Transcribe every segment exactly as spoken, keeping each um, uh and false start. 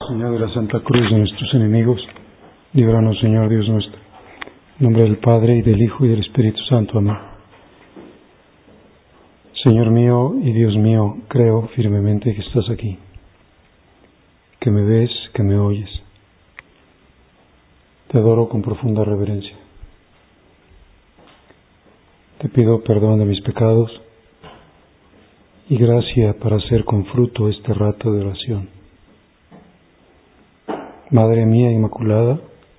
Señor de la Santa Cruz de nuestros enemigos, líbranos, Señor Dios nuestro. En nombre del Padre, y del Hijo, y del Espíritu Santo. Amén. Señor mío y Dios mío, creo firmemente que estás aquí, que me ves, que me oyes. Te adoro con profunda reverencia. Te pido perdón de mis pecados y gracia para hacer con fruto este rato de oración. Madre mía Inmaculada,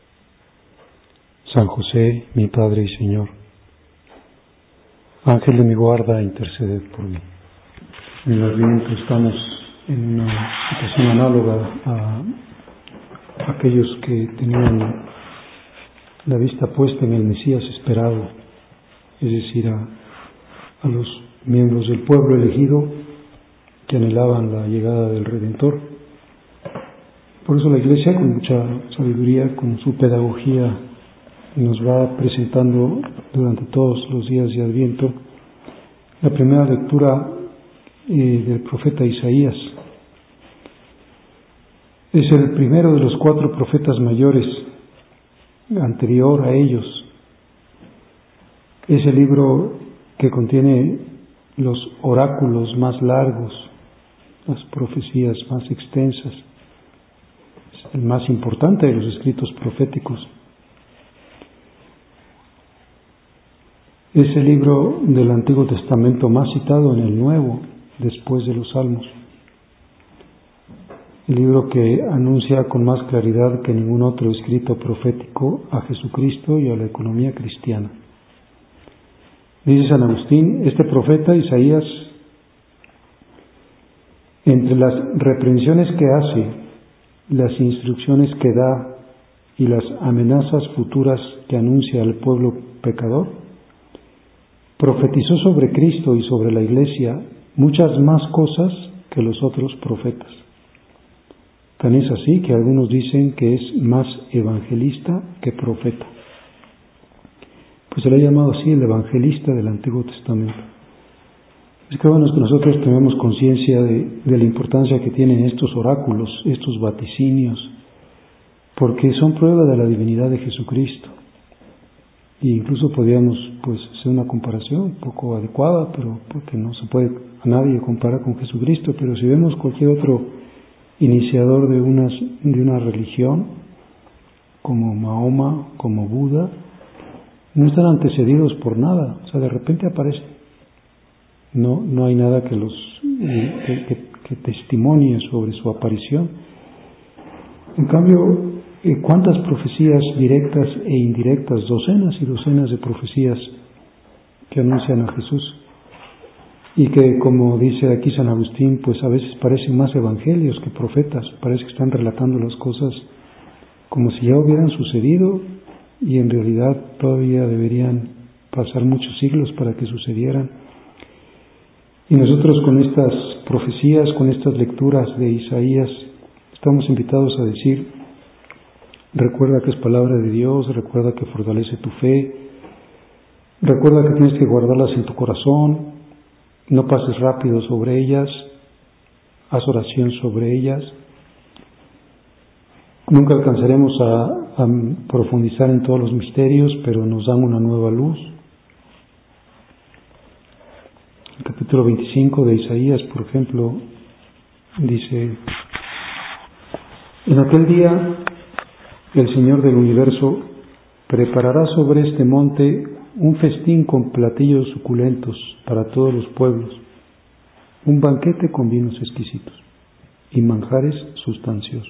San José, mi Padre y Señor, Ángel de mi guarda, interceded por mí. En el Adviento estamos en una situación análoga a aquellos que tenían la vista puesta en el Mesías esperado, es decir, a, a los miembros del pueblo elegido que anhelaban la llegada del Redentor. Por eso la Iglesia, con mucha sabiduría, con su pedagogía, nos va presentando durante todos los días de Adviento la primera lectura eh, del profeta Isaías. Es el primero de los cuatro profetas mayores, anterior a ellos. Es el libro que contiene los oráculos más largos, las profecías más extensas. Es el más importante de los escritos proféticos. Es el libro del Antiguo Testamento más citado en el Nuevo, después de los Salmos. El libro que anuncia con más claridad que ningún otro escrito profético a Jesucristo y a la economía cristiana. Dice San Agustín, este profeta Isaías, entre las reprensiones que hace, las instrucciones que da y las amenazas futuras que anuncia al pueblo pecador, profetizó sobre Cristo y sobre la Iglesia muchas más cosas que los otros profetas. Tan es así que algunos dicen que es más evangelista que profeta. Pues se le ha llamado así el evangelista del Antiguo Testamento. Es que bueno, es que nosotros tenemos conciencia de, de la importancia que tienen estos oráculos, estos vaticinios, porque son prueba de la divinidad de Jesucristo. E incluso podríamos pues hacer una comparación un poco adecuada, pero porque no se puede a nadie comparar con Jesucristo, pero si vemos cualquier otro iniciador de, unas, de una religión, como Mahoma, como Buda, no están antecedidos por nada, o sea, de repente aparecen. No, no hay nada que los que, que, que testimonie sobre su aparición. En cambio, ¿cuántas profecías directas e indirectas? Docenas y docenas de profecías que anuncian a Jesús. Y que, como dice aquí San Agustín, pues a veces parecen más evangelios que profetas. Parece que están relatando las cosas como si ya hubieran sucedido y en realidad todavía deberían pasar muchos siglos para que sucedieran. Y nosotros con estas profecías, con estas lecturas de Isaías, estamos invitados a decir: recuerda que es palabra de Dios, recuerda que fortalece tu fe, recuerda que tienes que guardarlas en tu corazón, no pases rápido sobre ellas, haz oración sobre ellas. Nunca alcanzaremos a, a profundizar en todos los misterios, pero nos dan una nueva luz. El capítulo veinticinco de Isaías, por ejemplo, dice: en aquel día el Señor del universo preparará sobre este monte un festín con platillos suculentos para todos los pueblos, un banquete con vinos exquisitos y manjares sustanciosos.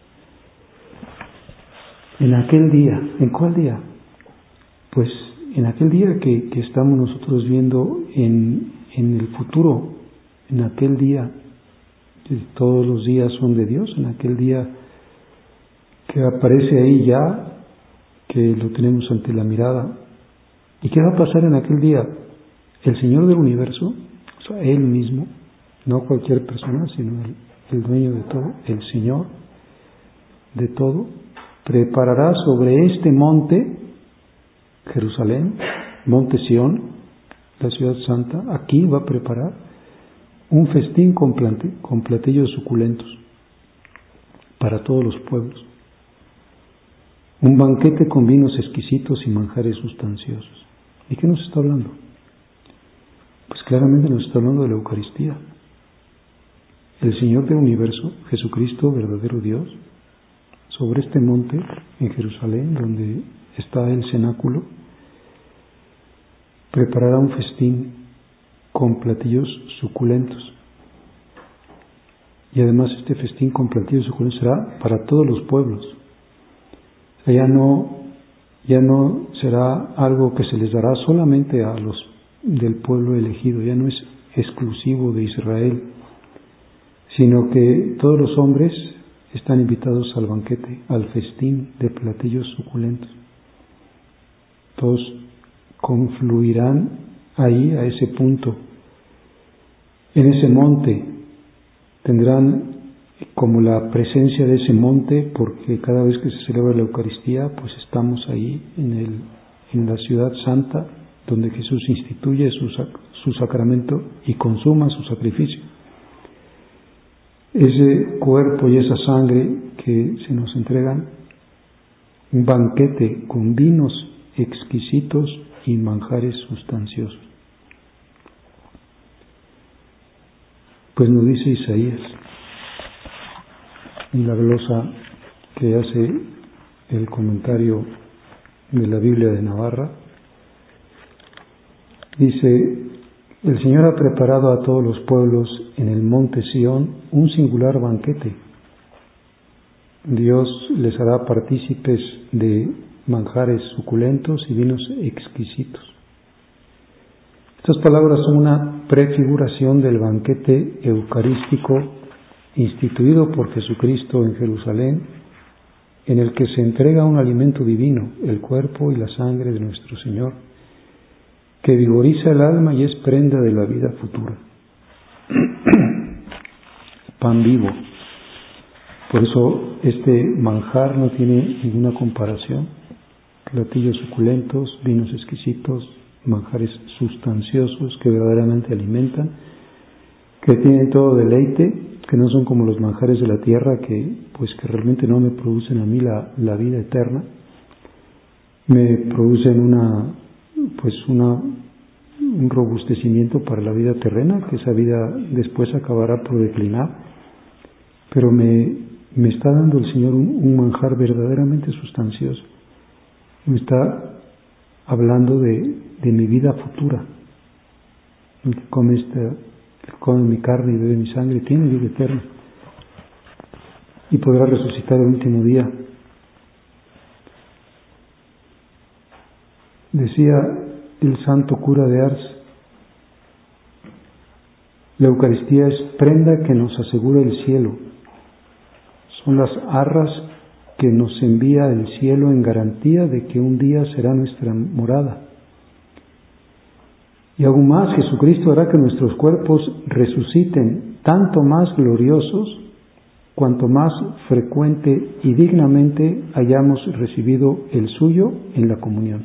En aquel día, ¿en cuál día? Pues en aquel día que, que estamos nosotros viendo en, en el futuro, en aquel día, todos los días son de Dios, en aquel día que aparece ahí ya, que lo tenemos ante la mirada. ¿Y qué va a pasar en aquel día? El Señor del universo, o sea, Él mismo, no cualquier persona, sino el, el dueño de todo, el Señor de todo, preparará sobre este monte, Jerusalén, monte Sión, la ciudad santa, aquí va a preparar un festín con, plante, con platillos suculentos para todos los pueblos. Un banquete con vinos exquisitos y manjares sustanciosos. ¿De qué nos está hablando? Pues claramente nos está hablando de la Eucaristía. El Señor del universo, Jesucristo, verdadero Dios, sobre este monte en Jerusalén, donde está el cenáculo, preparará un festín con platillos suculentos. Y además este festín con platillos suculentos será para todos los pueblos. O sea, ya no, ya no será algo que se les dará solamente a los del pueblo elegido, ya no es exclusivo de Israel, sino que todos los hombres están invitados al banquete, al festín de platillos suculentos. Todos confluirán ahí, a ese punto. En ese monte tendrán como la presencia de ese monte, porque cada vez que se celebra la Eucaristía, pues estamos ahí en, el, en la ciudad santa, donde Jesús instituye su, su sacramento y consuma su sacrificio. Ese cuerpo y esa sangre que se nos entregan, un banquete con vinos exquisitos y manjares sustanciosos. Pues nos dice Isaías, en la glosa que hace el comentario de la Biblia de Navarra, dice: el Señor ha preparado a todos los pueblos en el monte Sión un singular banquete. Dios les hará partícipes de manjares suculentos y vinos exquisitos. Estas palabras son una prefiguración del banquete eucarístico instituido por Jesucristo en Jerusalén, en el que se entrega un alimento divino, el cuerpo y la sangre de nuestro Señor, que vigoriza el alma y es prenda de la vida futura. Pan vivo. Por eso este manjar no tiene ninguna comparación. Platillos suculentos, vinos exquisitos, manjares sustanciosos que verdaderamente alimentan, que tienen todo deleite, que no son como los manjares de la tierra que pues que realmente no me producen a mí la, la vida eterna, me producen una pues una, un robustecimiento para la vida terrena, que esa vida después acabará por declinar, pero me, me está dando el Señor un, un manjar verdaderamente sustancioso, me está hablando de, de mi vida futura. El que come, esta, el que come mi carne y bebe mi sangre tiene vida eterna y podrá resucitar el último día. Decía el santo cura de Ars: la Eucaristía es prenda que nos asegura el cielo, son las arras que nos envía el cielo en garantía de que un día será nuestra morada. Y aún más, Jesucristo hará que nuestros cuerpos resuciten tanto más gloriosos cuanto más frecuente y dignamente hayamos recibido el suyo en la comunión.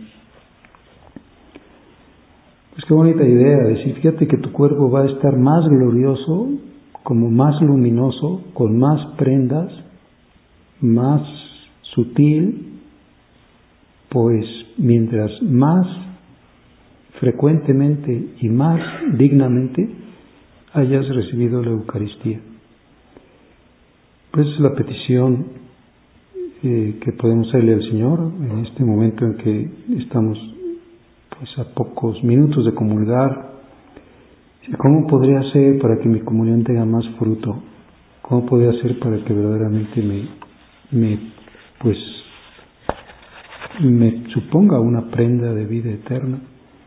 Pues qué bonita idea, decir, fíjate que tu cuerpo va a estar más glorioso, como más luminoso, con más prendas, más sutil, pues mientras más frecuentemente y más dignamente hayas recibido la Eucaristía. Pues es la petición eh, que podemos hacerle al Señor en este momento en que estamos pues a pocos minutos de comulgar. ¿Cómo podría hacer para que mi comunión tenga más fruto? ¿Cómo podría hacer para que verdaderamente me, me pues me suponga una prenda de vida eterna?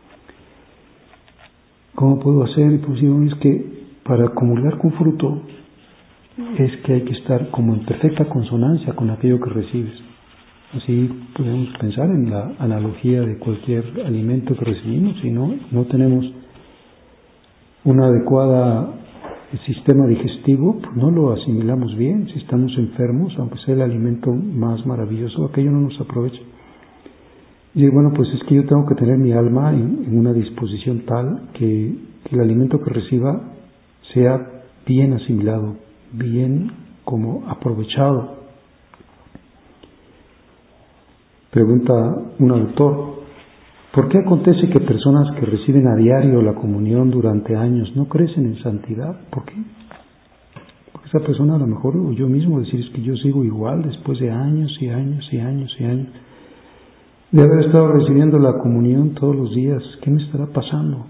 ¿Cómo puedo hacer? Pues digo, es que para comulgar con fruto es que hay que estar como en perfecta consonancia con aquello que recibes. Así podemos pensar en la analogía de cualquier alimento que recibimos. Si no, no tenemos un adecuado sistema digestivo, pues no lo asimilamos bien. Si estamos enfermos, aunque sea el alimento más maravilloso, aquello no nos aprovecha. Y bueno, pues es que yo tengo que tener mi alma en, en una disposición tal que, que el alimento que reciba sea bien asimilado, bien como aprovechado Pregunta un autor, ¿por qué acontece que personas que reciben a diario la comunión durante años no crecen en santidad? ¿Por qué? Porque esa persona a lo mejor, o yo mismo decir, es que yo sigo igual después de años y años y años y años de haber estado recibiendo la comunión todos los días. ¿Qué me estará pasando?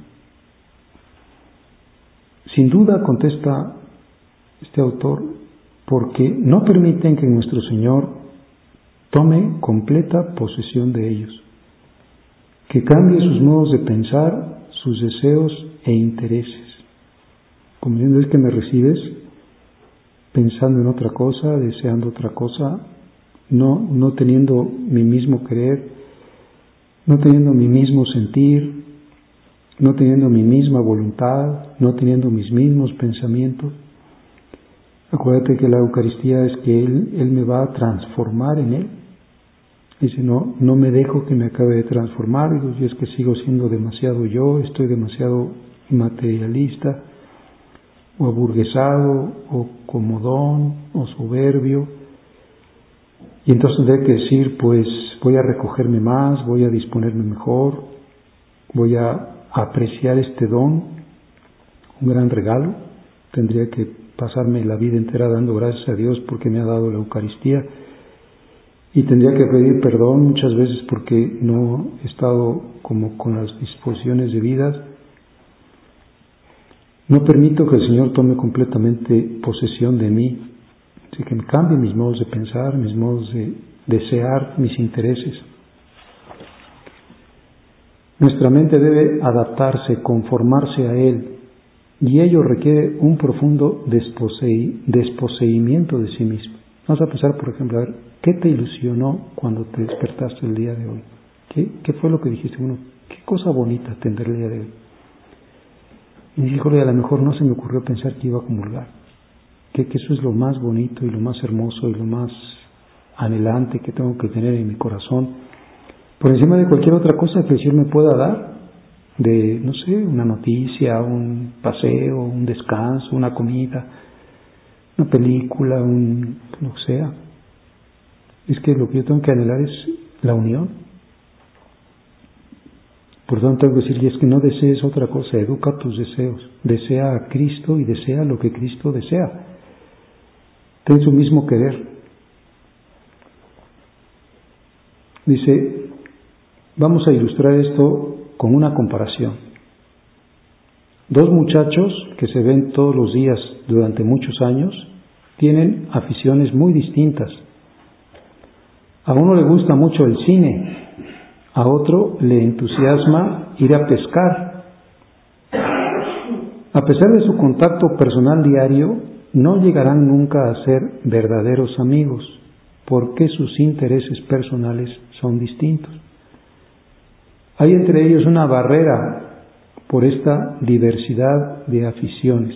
Sin duda, contesta este autor, porque no permiten que nuestro Señor tome completa posesión de ellos, que cambie sus modos de pensar, sus deseos e intereses. Como diciendo, es que me recibes pensando en otra cosa, deseando otra cosa, no, no teniendo mi mismo querer, no teniendo mi mismo sentir, no teniendo mi misma voluntad, no teniendo mis mismos pensamientos. Acuérdate que la Eucaristía es que Él, Él me va a transformar en Él. Dice, no, no me dejo que me acabe de transformar. Digo, yo es que sigo siendo demasiado yo, estoy demasiado materialista, o aburguesado, o comodón, o soberbio. Y entonces tendré que decir, pues voy a recogerme más, voy a disponerme mejor, voy a apreciar este don, un gran regalo. Tendría que pasarme la vida entera dando gracias a Dios porque me ha dado la Eucaristía, y tendría que pedir perdón muchas veces porque no he estado como con las disposiciones debidas. No permito que el Señor tome completamente posesión de mí, así que me cambie mis modos de pensar, mis modos de desear, mis intereses. Nuestra mente debe adaptarse, conformarse a Él, y ello requiere un profundo desposei, desposeimiento de sí mismo. Vamos a pensar, por ejemplo, a ver, ¿qué te ilusionó cuando te despertaste el día de hoy? ¿Qué, qué fue lo que dijiste? Bueno, ¿qué cosa bonita tendré el día de hoy? Y dijo, a lo mejor no se me ocurrió pensar que iba a comulgar, que, que eso es lo más bonito y lo más hermoso y lo más anhelante que tengo que tener en mi corazón, por encima de cualquier otra cosa que el Señor me pueda dar, de, no sé, una noticia, un paseo, un descanso, una comida, una película, un, lo que sea. Es que lo que yo tengo que anhelar es la unión. Por tanto, tengo que decir, y es que no desees otra cosa, educa tus deseos, desea a Cristo y desea lo que Cristo desea. Ten su mismo querer. Dice, vamos a ilustrar esto con una comparación. Dos muchachos que se ven todos los días durante muchos años tienen aficiones muy distintas. A uno le gusta mucho el cine, a otro le entusiasma ir a pescar. A pesar de su contacto personal diario, no llegarán nunca a ser verdaderos amigos, porque sus intereses personales son distintos. Hay entre ellos una barrera por esta diversidad de aficiones.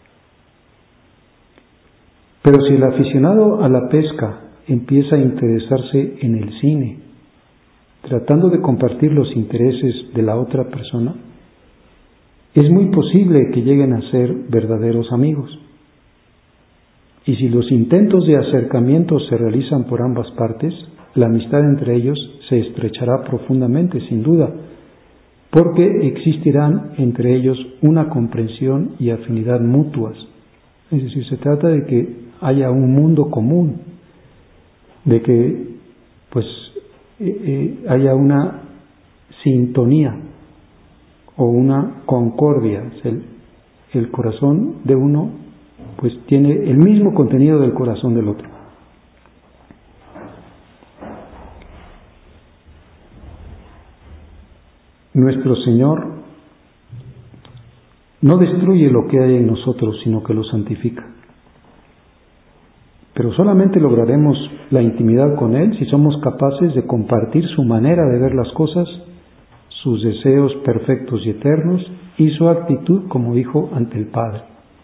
Pero si el aficionado a la pesca empieza a interesarse en el cine, tratando de compartir los intereses de la otra persona, es muy posible que lleguen a ser verdaderos amigos. Y si los intentos de acercamiento se realizan por ambas partes, la amistad entre ellos se estrechará profundamente, sin duda, porque existirán entre ellos una comprensión y afinidad mutuas. Es decir, se trata de que haya un mundo común, de que pues eh, eh, haya una sintonía o una concordia. El, el corazón de uno pues tiene el mismo contenido del corazón del otro. Nuestro Señor no destruye lo que hay en nosotros, sino que lo santifica. Pero solamente lograremos la intimidad con Él si somos capaces de compartir su manera de ver las cosas, sus deseos perfectos y eternos y su actitud como hijo ante el Padre.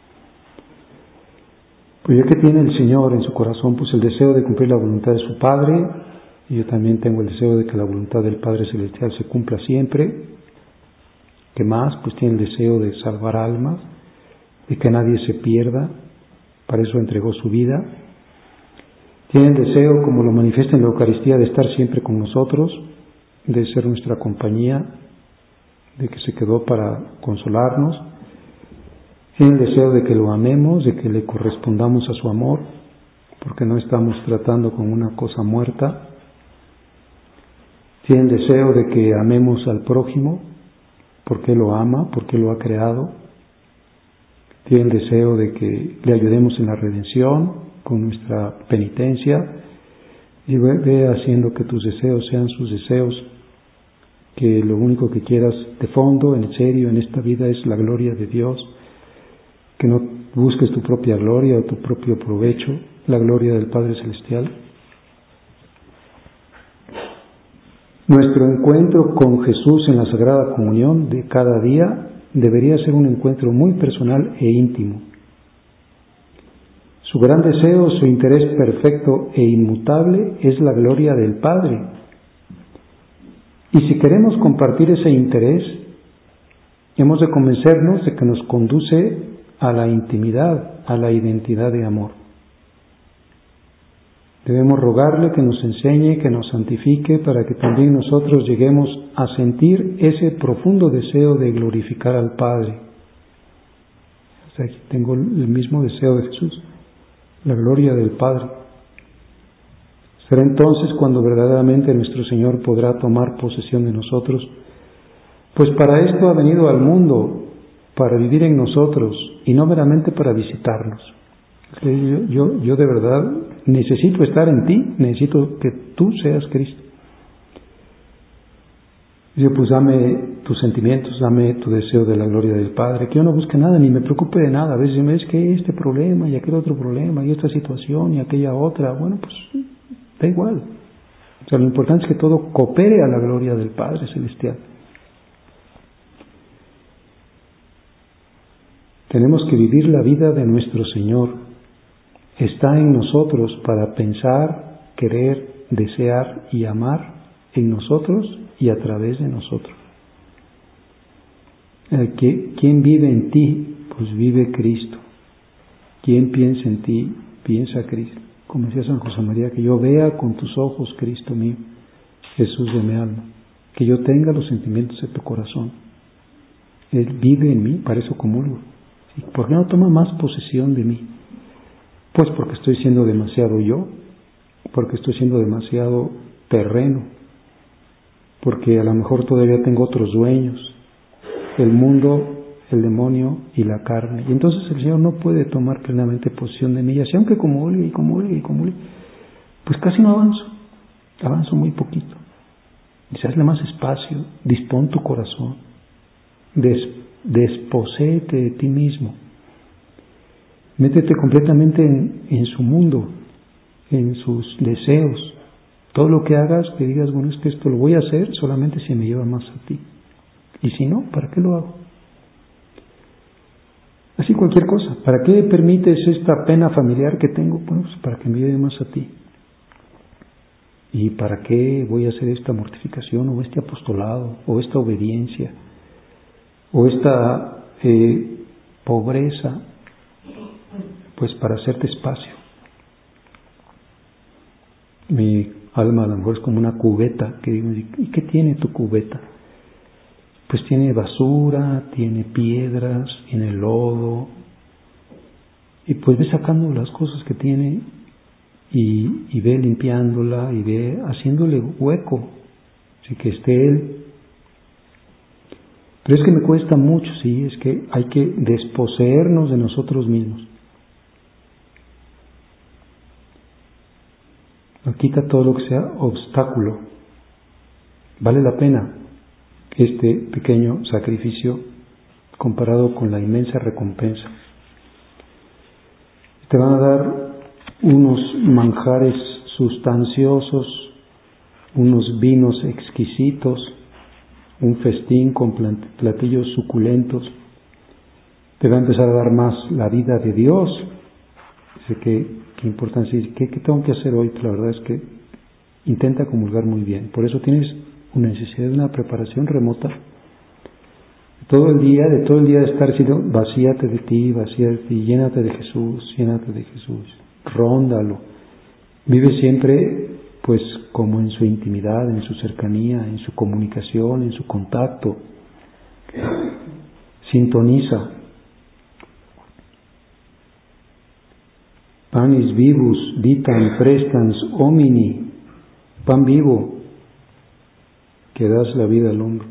Pues ya que tiene el Señor en su corazón pues el deseo de cumplir la voluntad de su Padre, y yo también tengo el deseo de que la voluntad del Padre Celestial se cumpla siempre. ¿Qué más? Pues tiene el deseo de salvar almas, de que nadie se pierda, para eso entregó su vida. Tiene el deseo, como lo manifiesta en la Eucaristía, de estar siempre con nosotros, de ser nuestra compañía, de que se quedó para consolarnos. Tiene el deseo de que lo amemos, de que le correspondamos a su amor, porque no estamos tratando con una cosa muerta. Tiene el deseo de que amemos al prójimo, porque lo ama, porque lo ha creado. Tiene el deseo de que le ayudemos en la redención, con nuestra penitencia, y ve, ve haciendo que tus deseos sean sus deseos, que lo único que quieras de fondo, en serio, en esta vida es la gloria de Dios, que no busques tu propia gloria o tu propio provecho, la gloria del Padre Celestial. Nuestro encuentro con Jesús en la Sagrada Comunión de cada día debería ser un encuentro muy personal e íntimo. Su gran deseo, su interés perfecto e inmutable es la gloria del Padre. Y si queremos compartir ese interés, hemos de convencernos de que nos conduce a la intimidad, a la identidad de amor. Debemos rogarle que nos enseñe, que nos santifique, para que también nosotros lleguemos a sentir ese profundo deseo de glorificar al Padre. O sea, aquí tengo el mismo deseo de Jesús, la gloria del Padre. Será entonces cuando verdaderamente nuestro Señor podrá tomar posesión de nosotros, pues para esto ha venido al mundo, para vivir en nosotros y no meramente para visitarnos. Yo, yo, yo de verdad necesito estar en ti, necesito que tú seas Cristo. Yo pues dame tus sentimientos, dame tu deseo de la gloria del Padre, que yo no busque nada, ni me preocupe de nada. A veces me dice que este problema y aquel otro problema y esta situación y aquella otra, bueno pues da igual. O sea, lo importante es que todo coopere a la gloria del Padre Celestial. Tenemos que vivir la vida de nuestro Señor. Está en nosotros para pensar, querer, desear y amar en nosotros y a través de nosotros. ¿Quién vive en ti? Pues vive Cristo. ¿Quién piensa en ti? Piensa Cristo. Como decía San José María, que yo vea con tus ojos, Cristo mío, Jesús de mi alma, que yo tenga los sentimientos de tu corazón. Él vive en mí, para eso comulgo. ¿Por qué no toma más posesión de mí? Pues porque estoy siendo demasiado yo, porque estoy siendo demasiado terreno, porque a lo mejor todavía tengo otros dueños, el mundo, el demonio y la carne. Y entonces el Señor no puede tomar plenamente posesión de mí, y así aunque comulgue y comulgue y comulgue, pues casi no avanzo, avanzo muy poquito. Dice, hazle más espacio, dispón tu corazón, des, desposéete de ti mismo. Métete completamente en, en su mundo, en sus deseos. Todo lo que hagas, que digas, bueno, es que esto lo voy a hacer solamente si me lleva más a ti. Y si no, ¿para qué lo hago? Así cualquier cosa. ¿Para qué permites esta pena familiar que tengo? Bueno, pues para que me lleve más a ti. ¿Y para qué voy a hacer esta mortificación o este apostolado o esta obediencia o esta eh, pobreza? Pues para hacerte espacio. Mi alma a lo mejor es como una cubeta, que digo, ¿y qué tiene tu cubeta? Pues tiene basura, tiene piedras, tiene lodo, y pues ve sacando las cosas que tiene y, y ve limpiándola y ve haciéndole hueco, así que esté Él. Pero es que me cuesta mucho, sí, es que hay que desposeernos de nosotros mismos. Quita todo lo que sea obstáculo. Vale la pena este pequeño sacrificio comparado con la inmensa recompensa. Te van a dar unos manjares sustanciosos, unos vinos exquisitos, un festín con platillos suculentos. Te va a empezar a dar más la vida de Dios. Dice que Qué importancia, ¿qué, ¿qué tengo que hacer hoy? Pues la verdad es que intenta comulgar muy bien. Por eso tienes una necesidad de una preparación remota. Todo el día, de todo el día de estar siendo, vacíate de ti, vacíate de ti, llénate de Jesús, llénate de Jesús, róndalo. Vive siempre, pues, como en su intimidad, en su cercanía, en su comunicación, en su contacto. Sintoniza. Panis vivus vitam prestans homini. Pan vivo que das la vida al hombre.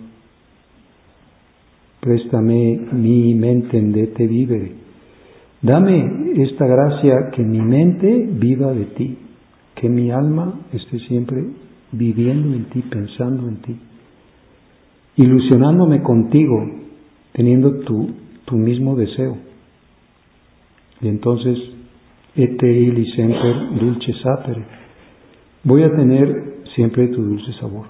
Préstame mi mentem de te vivere. Dame esta gracia que mi mente viva de ti, que mi alma esté siempre viviendo en ti, pensando en ti, ilusionándome contigo, teniendo tu, tu mismo deseo. Y entonces, ete illi semper dulce sapere, voy a tener siempre tu dulce sabor.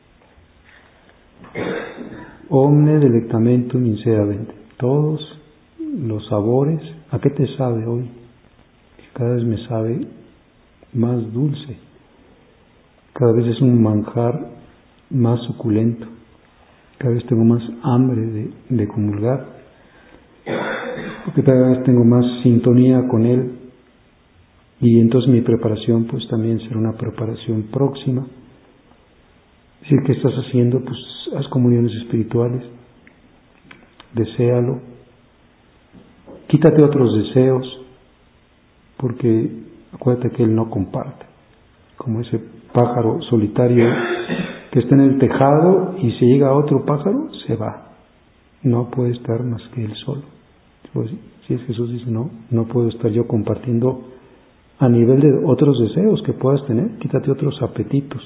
Omne delectamentum inseravent, todos los sabores. ¿A qué te sabe hoy? Cada vez me sabe más dulce, cada vez es un manjar más suculento, cada vez tengo más hambre de, de comulgar, porque cada vez tengo más sintonía con Él, y entonces mi preparación pues también será una preparación próxima. Es decir, ¿qué estás haciendo? Pues haz comuniones espirituales, deséalo, quítate otros deseos, porque acuérdate que Él no comparte, como ese pájaro solitario que está en el tejado y si llega otro pájaro, se va, no puede estar más que Él solo. Pues, si es Jesús dice, no, no puedo estar yo compartiendo a nivel de otros deseos que puedas tener, quítate otros apetitos.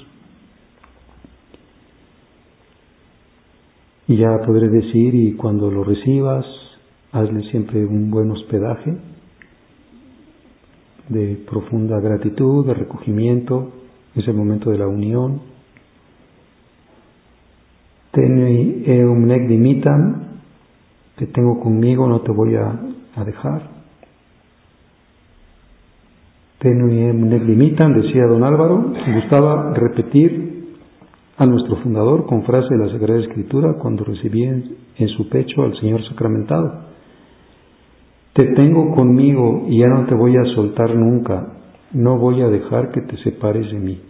Y ya podré decir, y cuando lo recibas, hazle siempre un buen hospedaje de profunda gratitud, de recogimiento, es el momento de la unión. Tenui eum nec dimitam, te tengo conmigo, no te voy a, a dejar. Tenui eum nec dimitam, decía don Álvaro, me gustaba repetir a nuestro fundador con frase de la Sagrada Escritura cuando recibí en, en su pecho al Señor sacramentado. Te tengo conmigo y ya no te voy a soltar nunca, no voy a dejar que te separes de mí.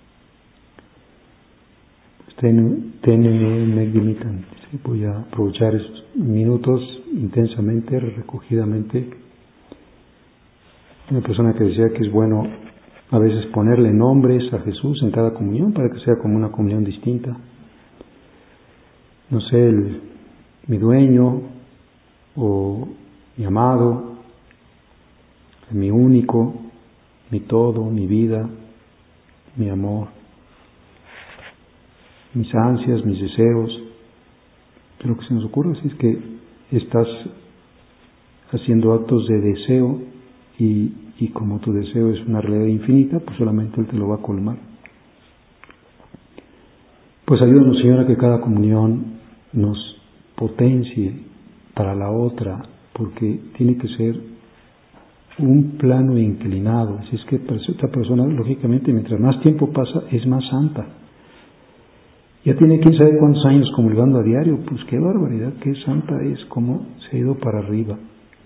Tenue nec dimitam. Voy a aprovechar esos minutos intensamente, recogidamente. Una persona que decía que es bueno a veces ponerle nombres a Jesús en cada comunión para que sea como una comunión distinta. No sé, el, mi dueño o mi amado, mi único, mi todo, mi vida, mi amor, mis ansias, mis deseos. Lo que se nos ocurre es que estás haciendo actos de deseo y, y como tu deseo es una realidad infinita, pues solamente Él te lo va a colmar. Pues ayúdanos, Señor, a que cada comunión nos potencie para la otra, porque tiene que ser un plano inclinado. Así es que esta persona, lógicamente, mientras más tiempo pasa, es más santa. Ya tiene quién sabe cuántos años comulgando a diario, pues qué barbaridad, qué santa es, cómo se ha ido para arriba.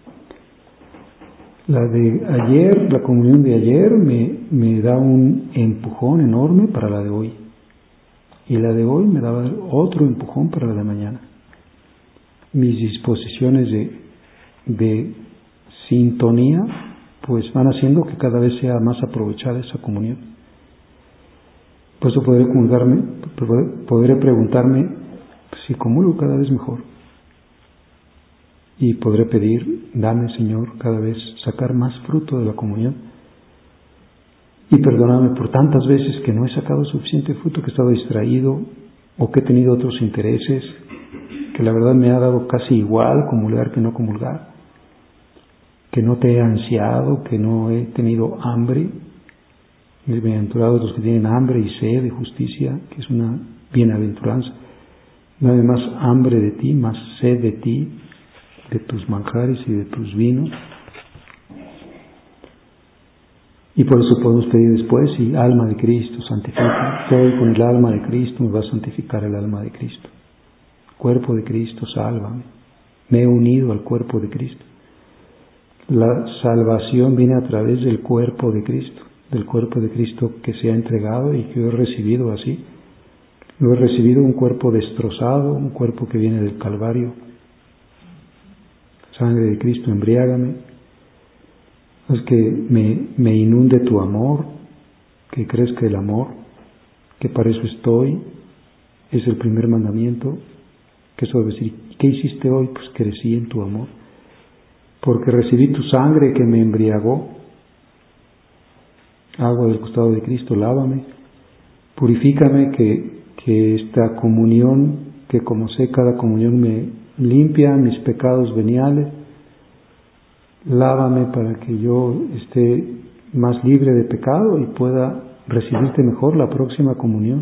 La de ayer, la comunión de ayer, me, me da un empujón enorme para la de hoy. Y la de hoy me da otro empujón para la de mañana. Mis disposiciones de, de sintonía, pues van haciendo que cada vez sea más aprovechada esa comunión. Por eso podré comulgarme, podré preguntarme si comulgo cada vez mejor. Y podré pedir, dame, Señor, cada vez sacar más fruto de la comunión. Y perdóname por tantas veces que no he sacado suficiente fruto, que he estado distraído o que he tenido otros intereses, que la verdad me ha dado casi igual comulgar que no comulgar, que no te he ansiado, que no he tenido hambre. Bienaventurados los que tienen hambre y sed de justicia, que es una bienaventuranza. No hay más hambre de ti, más sed de ti, de tus manjares y de tus vinos. Y por eso podemos pedir después, y alma de Cristo, santifica. Hoy con el alma de Cristo me va a santificar el alma de Cristo. Cuerpo de Cristo, sálvame. Me he unido al cuerpo de Cristo. La salvación viene a través del cuerpo de Cristo. del cuerpo de Cristo que se ha entregado y que yo he recibido así. Lo he recibido un cuerpo destrozado, un cuerpo que viene del Calvario. Sangre de Cristo, embriágame. Haz que me, me inunde tu amor, que crezca el amor, que para eso estoy. Es el primer mandamiento, que eso debe decir, ¿qué hiciste hoy? Pues crecí en tu amor. Porque recibí tu sangre que me embriagó. Agua del costado de Cristo, lávame. Purifícame, que, que esta comunión, que como sé, cada comunión me limpia mis pecados veniales. Lávame para que yo esté más libre de pecado y pueda recibirte mejor la próxima comunión.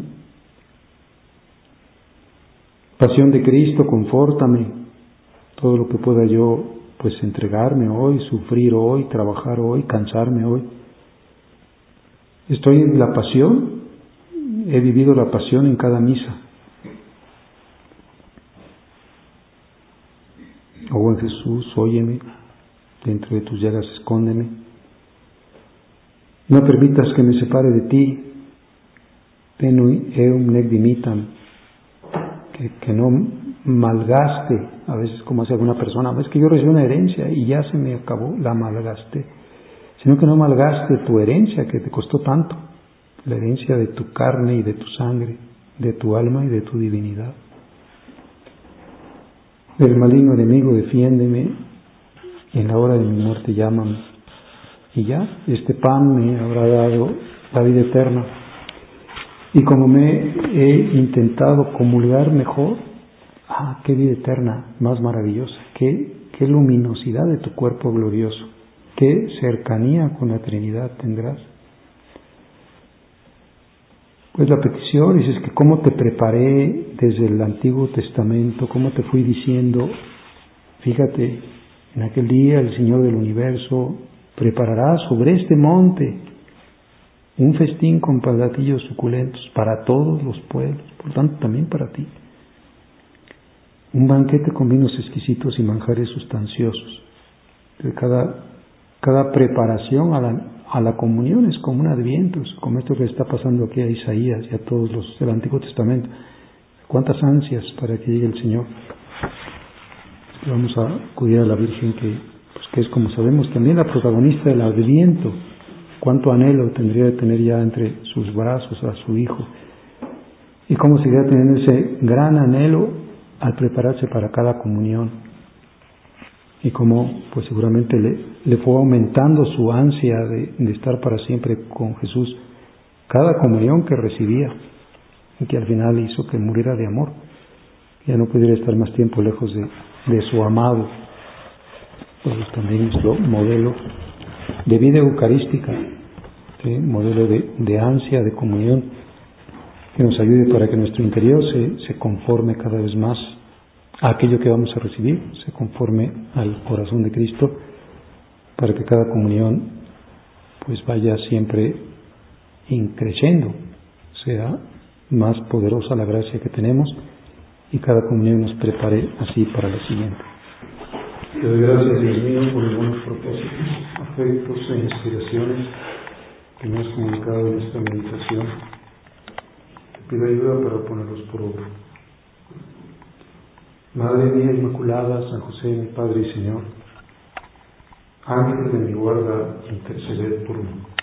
Pasión de Cristo, confórtame. Todo lo que pueda yo pues entregarme hoy, sufrir hoy, trabajar hoy, cansarme hoy. Estoy en la pasión, he vivido la pasión en cada misa. Oh buen Jesús, óyeme, dentro de tus llagas escóndeme. No permitas que me separe de ti, tenui eum nec dimitam, que, que no malgaste, a veces como hace alguna persona, es que yo recibí una herencia y ya se me acabó, la malgaste, sino que no malgaste tu herencia que te costó tanto, la herencia de tu carne y de tu sangre, de tu alma y de tu divinidad. Del maligno enemigo defiéndeme, en la hora de mi muerte llámame. Y ya, este pan me habrá dado la vida eterna. Y como me he intentado comulgar mejor, ah, qué vida eterna más maravillosa, qué, qué luminosidad de tu cuerpo glorioso, qué cercanía con la Trinidad tendrás. Pues la petición es que cómo te preparé desde el Antiguo Testamento, cómo te fui diciendo, fíjate, en aquel día el Señor del Universo preparará sobre este monte un festín con platillos suculentos para todos los pueblos, por tanto también para ti. Un banquete con vinos exquisitos y manjares sustanciosos. Cada, cada preparación a la, a la comunión es como un adviento, como esto que está pasando aquí a Isaías y a todos los del Antiguo Testamento. Cuántas ansias para que llegue el Señor. Vamos a acudir a la Virgen que, pues, que es, como sabemos, también la protagonista del adviento. Cuánto anhelo tendría de tener ya entre sus brazos a su Hijo. Y cómo seguirá teniendo ese gran anhelo al prepararse para cada comunión. Y cómo, pues seguramente le, le fue aumentando su ansia de, de estar para siempre con Jesús. Cada comunión que recibía, y que al final hizo que muriera de amor. Ya no pudiera estar más tiempo lejos de, de su amado. Pues también nuestro modelo de vida eucarística, ¿sí? Modelo de, de ansia, de comunión, que nos ayude para que nuestro interior se, se conforme cada vez más a aquello que vamos a recibir, se conforme al corazón de Cristo, para que cada comunión pues vaya siempre increciendo, sea más poderosa la gracia que tenemos y cada comunión nos prepare así para la siguiente. Te doy gracias, Dios mío, por los buenos propósitos, afectos e inspiraciones que me has comunicado en esta meditación. Te pido ayuda para ponerlos por obra. Madre mía Inmaculada, San José, mi Padre y Señor, ángel de mi guarda, interceded por mí.